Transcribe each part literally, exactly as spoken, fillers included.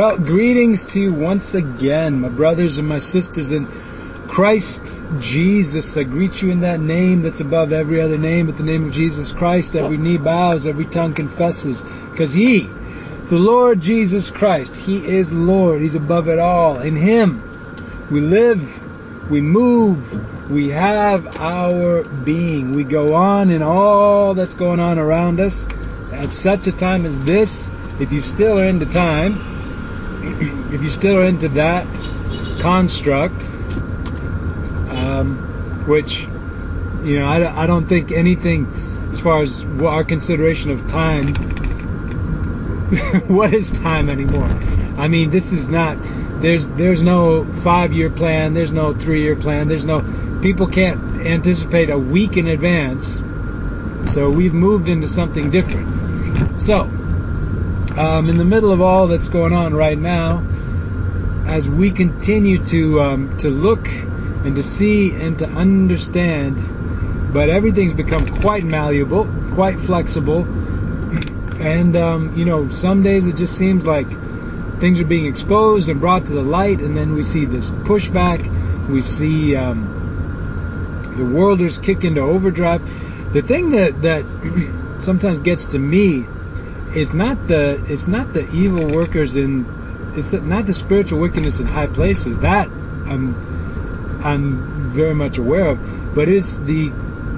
Well, greetings to you once again, my brothers and my sisters in Christ Jesus. I greet you in that name that's above every other name, at the name of Jesus Christ. Every knee bows, every tongue confesses, because He, the Lord Jesus Christ, He is Lord. He's above it all. In Him we live, we move, we have our being. We go on in all that's going on around us. At such a time as this, if you still are into time, if you still are into that construct, um, which, you know, I, I don't think anything as far as our consideration of time, what is time anymore? I mean, this is not, there's there's no five-year plan, there's no three-year plan, there's no, people can't anticipate a week in advance, so we've moved into something different. So, Um, in the middle of all that's going on right now, as we continue to um, to look and to see and to understand, but everything's become quite malleable, quite flexible, and um, you know, some days it just seems like things are being exposed and brought to the light, and then we see this pushback. We see um, the worlders kick into overdrive. The thing that that sometimes gets to me. It's not the it's not the evil workers in it's not the spiritual wickedness in high places that I'm I'm very much aware of, but it's the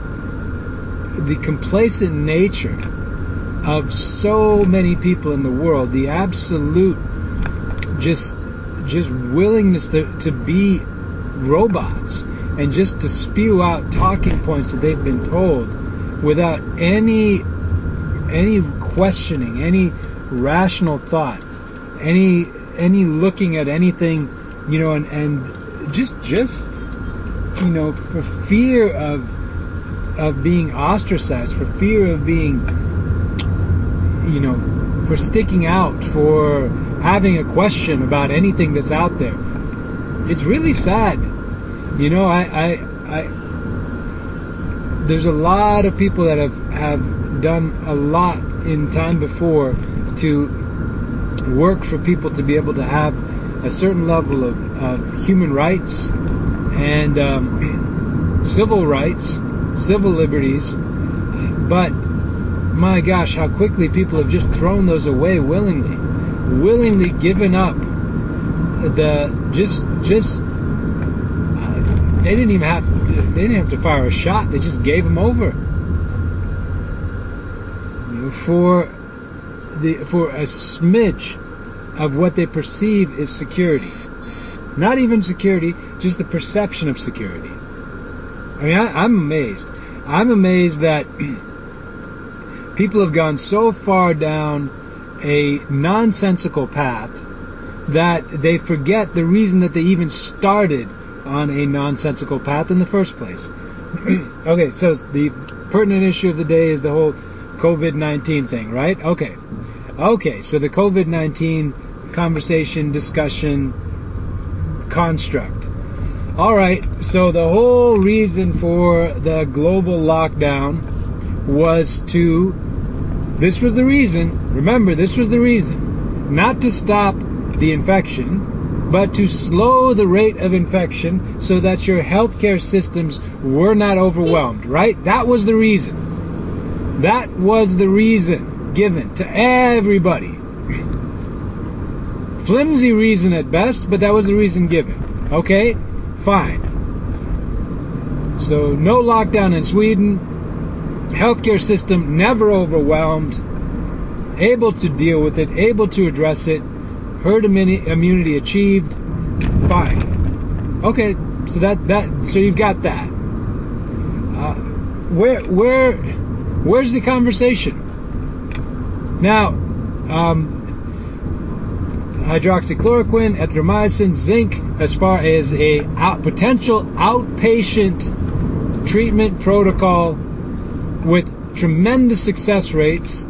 the complacent nature of so many people in the world, the absolute just just willingness to, to be robots and just to spew out talking points that they've been told without any any questioning, any rational thought, any any looking at anything, you know, and, and just just you know, for fear of of being ostracized, for fear of being, you know, for sticking out, for having a question about anything that's out there. It's really sad. You know, I I, I there's a lot of people that have have done a lot in time before to work for people to be able to have a certain level of, of human rights and um, civil rights, civil liberties, but my gosh, how quickly people have just thrown those away willingly, willingly given up the just just uh, they didn't even have they didn't have to fire a shot, they just gave them over. For the for a smidge of what they perceive is security. Not even security, just the perception of security. I mean, I, I'm amazed. I'm amazed that people have gone so far down a nonsensical path that they forget the reason that they even started on a nonsensical path in the first place. Okay, so the pertinent issue of the day is the whole COVID nineteen thing, right? Okay. Okay, so the COVID nineteen conversation, discussion, construct. All right, so the whole reason for the global lockdown was to, this was the reason, remember, this was the reason, not to stop the infection, but to slow the rate of infection so that your healthcare systems were not overwhelmed, right? That was the reason. That was the reason given to everybody. Flimsy reason at best, but that was the reason given. Okay? Fine. So no lockdown in Sweden. Healthcare system never overwhelmed. Able to deal with it. Able to address it. Herd immunity achieved. Fine. Okay. So that that so you've got that. Uh, where where. Where's the conversation? Now, um, hydroxychloroquine, erythromycin, zinc, as far as a out, potential outpatient treatment protocol with tremendous success rates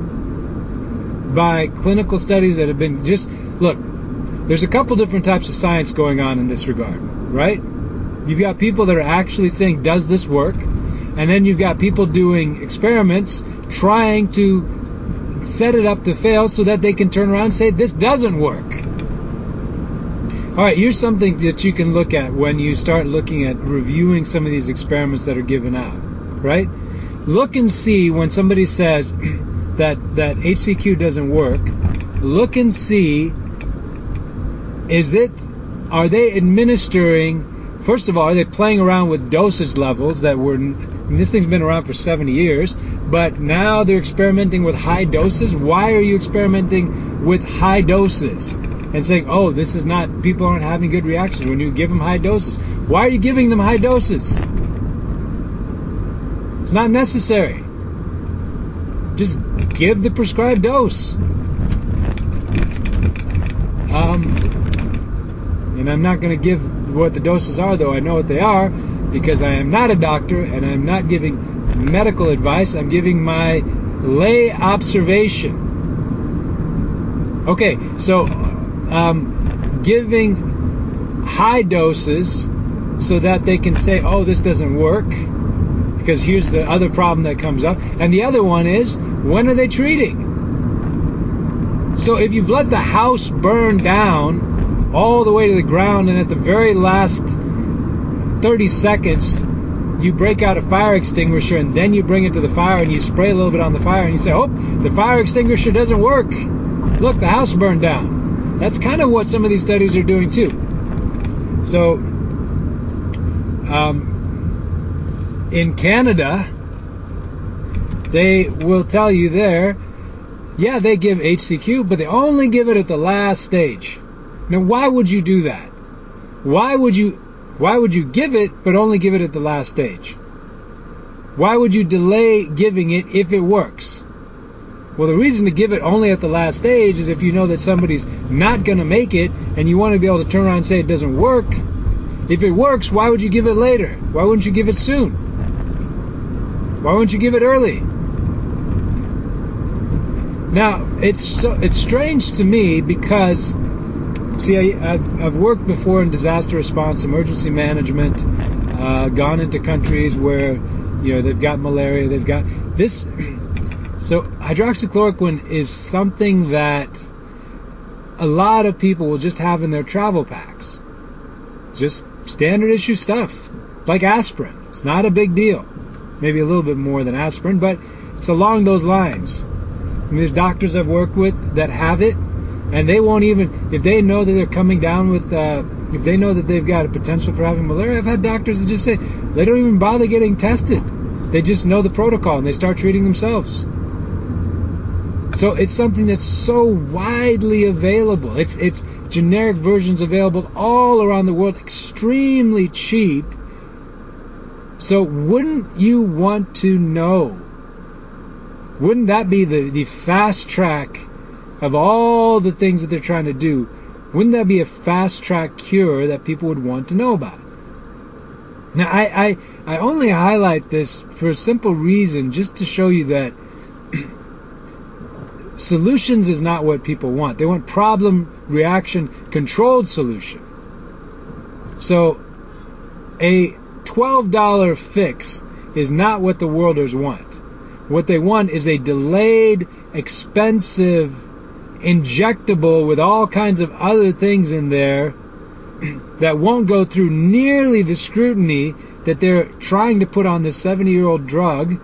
by clinical studies that have been just, look, there's a couple different types of science going on in this regard, right? You've got people that are actually saying, does this work? And then you've got people doing experiments trying to set it up to fail so that they can turn around and say, this doesn't work. All right, here's something that you can look at when you start looking at reviewing some of these experiments that are given out, right? Look and see when somebody says that, that H C Q doesn't work, look and see, is it, are they administering, first of all, are they playing around with dosage levels that were, I mean, this thing's been around for seventy years, but now they're experimenting with high doses? Why are you experimenting with high doses? And saying, oh, this is not, people aren't having good reactions when you give them high doses. Why are you giving them high doses? It's not necessary. Just give the prescribed dose. Um, and I'm not going to give what the doses are, though I know what they are, because I am not a doctor and I'm not giving medical advice. I'm giving my lay observation. Okay, so Um, giving high doses so that they can say, oh, this doesn't work, because here's the other problem that comes up. And the other one is, when are they treating? So if you've let the house burn down all the way to the ground, and at the very last thirty seconds you break out a fire extinguisher, and then you bring it to the fire and you spray a little bit on the fire and you say, oh, the fire extinguisher doesn't work, look, the house burned down. That's kind of what some of these studies are doing too. So, um, in Canada, they will tell you there, yeah, they give H C Q, but they only give it at the last stage. Now, why would you do that? Why would you, why would you give it, but only give it at the last stage? Why would you delay giving it if it works? Well, the reason to give it only at the last stage is if you know that somebody's not going to make it and you want to be able to turn around and say it doesn't work. If it works, why would you give it later? Why wouldn't you give it soon? Why wouldn't you give it early? Now, it's so, it's strange to me because, see, I, I've, I've worked before in disaster response, emergency management, uh, gone into countries where, you know, they've got malaria, they've got this. So hydroxychloroquine is something that a lot of people will just have in their travel packs. Just standard issue stuff, like aspirin. It's not a big deal. Maybe a little bit more than aspirin, but it's along those lines. I mean, there's doctors I've worked with that have it, and they won't even, if they know that they're coming down with, uh, if they know that they've got a potential for having malaria, I've had doctors that just say they don't even bother getting tested. They just know the protocol and they start treating themselves. So it's something that's so widely available. It's it's generic versions available all around the world, extremely cheap. So wouldn't you want to know? Wouldn't that be the, the fast track of all the things that they're trying to do? Wouldn't that be a fast track cure that people would want to know about? Now, I, I, I only highlight this for a simple reason, just to show you that solutions is not what people want. They want problem, reaction, controlled solution. So a twelve dollar fix is not what the worlders want. What they want is a delayed, expensive, injectable with all kinds of other things in there that won't go through nearly the scrutiny that they're trying to put on this seventy-year-old drug.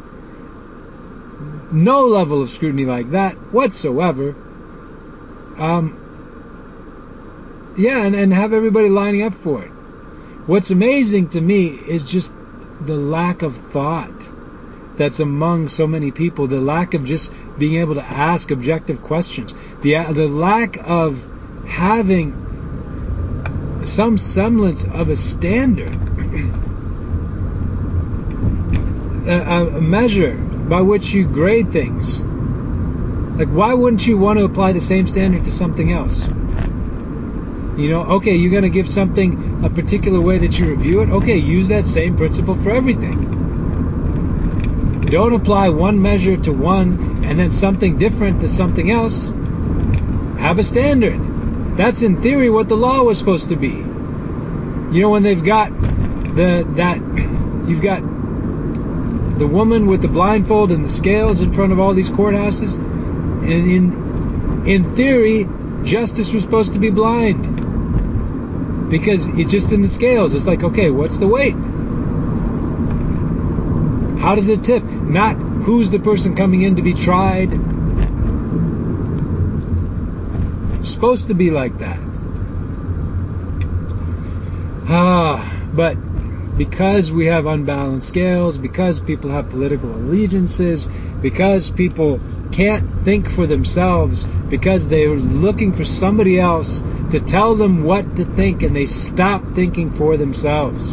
No level of scrutiny like that whatsoever. Um, yeah, and, and have everybody lining up for it. What's amazing to me is just the lack of thought that's among so many people, the lack of just being able to ask objective questions, the, the lack of having some semblance of a standard, a, a measure by which you grade things. Like, why wouldn't you want to apply the same standard to something else? You know, okay, you're going to give something a particular way that you review it. Okay, use that same principle for everything. Don't apply one measure to one and then something different to something else. Have a standard. That's in theory what the law was supposed to be. You know, when they've got the that you've got the woman with the blindfold and the scales in front of all these courthouses, and in in theory, justice was supposed to be blind. Because it's just in the scales. It's like, okay, what's the weight? How does it tip? Not who's the person coming in to be tried. It's supposed to be like that. Ah, but because we have unbalanced scales, because people have political allegiances, because people can't think for themselves, because they're looking for somebody else to tell them what to think, and they stop thinking for themselves.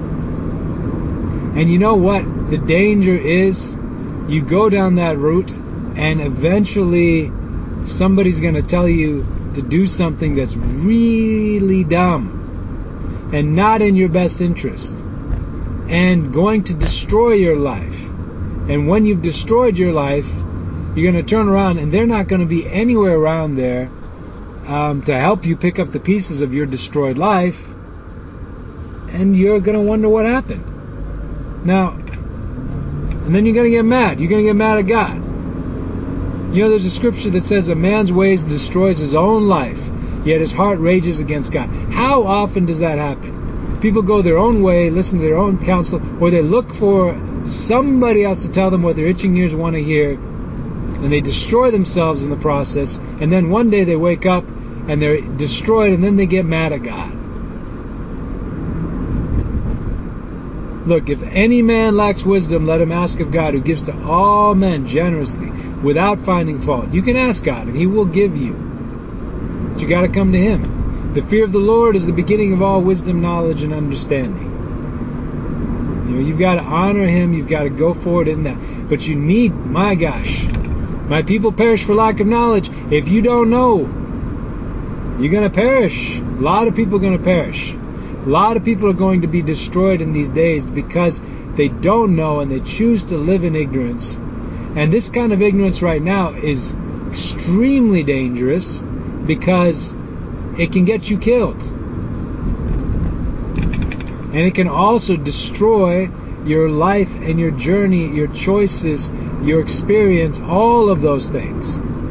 And you know what? The danger is you go down that route, and eventually somebody's going to tell you to do something that's really dumb and not in your best interest, and going to destroy your life. And when you've destroyed your life, you're going to turn around, and they're not going to be anywhere around there um, to help you pick up the pieces of your destroyed life, and you're going to wonder what happened. Now, and then you're going to get mad. You're going to get mad at God. You know, there's a scripture that says, a man's ways destroys his own life, yet his heart rages against God. How often does that happen? People go their own way, listen to their own counsel, or they look for somebody else to tell them what their itching ears want to hear, and they destroy themselves in the process, and then one day they wake up and they're destroyed, and then they get mad at God. Look, if any man lacks wisdom, let him ask of God, who gives to all men generously, without finding fault. You can ask God, and He will give you. But you got to come to Him. The fear of the Lord is the beginning of all wisdom, knowledge, and understanding. You know, you've got to honor Him. You've got to go forward in that. But you need, my gosh, my people perish for lack of knowledge. If you don't know, you're going to perish. A lot of people are going to perish. A lot of people are going to be destroyed in these days because they don't know and they choose to live in ignorance. And this kind of ignorance right now is extremely dangerous because it can get you killed. And it can also destroy your life and your journey, your choices, your experience, all of those things.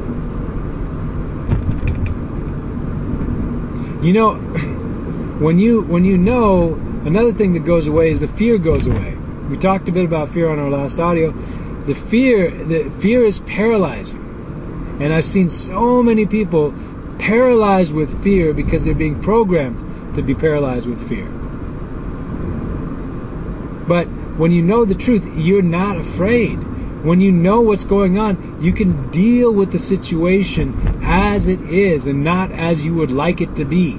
You know, when you when you know, another thing that goes away is the fear goes away. We talked a bit about fear on our last audio. The fear, the fear is paralyzing. And I've seen so many people paralyzed with fear because they're being programmed to be paralyzed with fear. But when you know the truth, you're not afraid. When you know what's going on, you can deal with the situation as it is and not as you would like it to be.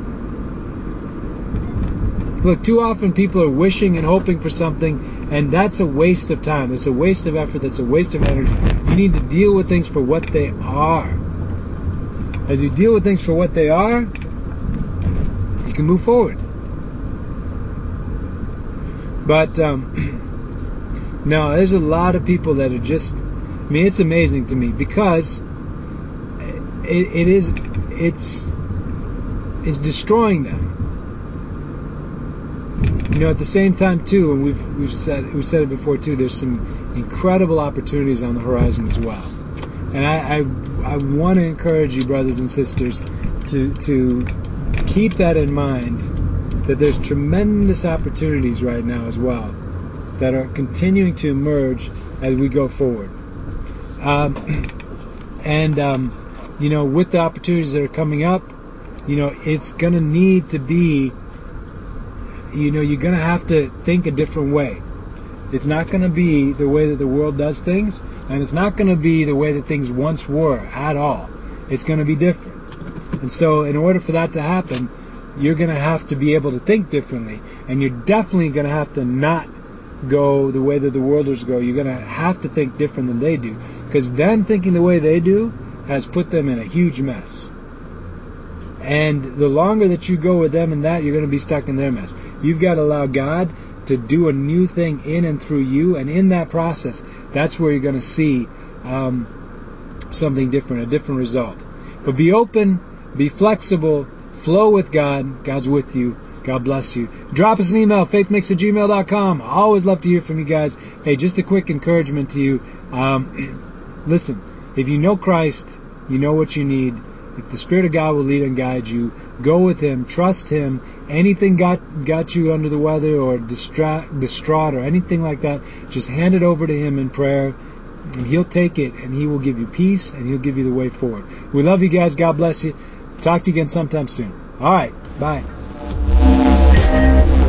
Look, too often people are wishing and hoping for something, and that's a waste of time. It's a waste of effort. That's a waste of energy. You need to deal with things for what they are. As you deal with things for what they are, you can move forward. But um, no, there's a lot of people that are just, I mean, it's amazing to me because it, it is, it's, it's destroying them. You know, at the same time too, and we've we've said we've said it before too, there's some incredible opportunities on the horizon as well. And I I, I want to encourage you, brothers and sisters, to to keep that in mind, that there's tremendous opportunities right now as well that are continuing to emerge as we go forward. Um, and um, you know, with the opportunities that are coming up, you know, it's going to need to be, you know, you're going to have to think a different way. It's not going to be the way that the world does things, and it's not going to be the way that things once were at all. It's going to be different. And so in order for that to happen, you're going to have to be able to think differently, and you're definitely going to have to not go the way that the worlders go. You're going to have to think different than they do, because them thinking the way they do has put them in a huge mess. And the longer that you go with them in that, you're going to be stuck in their mess. You've got to allow God to do a new thing in and through you, and in that process, that's where you're going to see um, something different, a different result. But be open, be flexible, flow with God. God's with you. God bless you. Drop us an email, faithmix at gmail dot com. I always love to hear from you guys. Hey, just a quick encouragement to you. Um, listen, if you know Christ, you know what you need. If the Spirit of God will lead and guide you, go with Him, trust Him. Anything got got you under the weather or distraught, distraught or anything like that, just hand it over to Him in prayer, and He'll take it, and He will give you peace, and He'll give you the way forward. We love you guys. God bless you. Talk to you again sometime soon. All right. Bye.